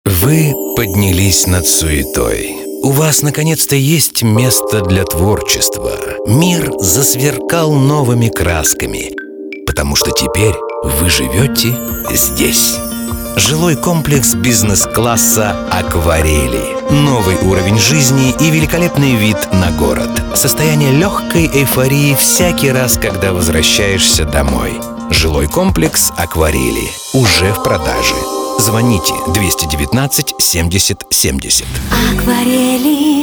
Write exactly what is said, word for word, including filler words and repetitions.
Вы поднялись над суетой. У вас наконец-то есть место для творчества. Мир засверкал новыми красками, потому что теперь вы живете здесь. Жилой комплекс бизнес-класса «Акварели». Новый уровень жизни и великолепный вид на город. Состояние легкой эйфории всякий раз, когда возвращаешься домой. Жилой комплекс «Акварели» уже в продаже. Звоните двести девятнадцать семьдесят семьдесят. Акварели.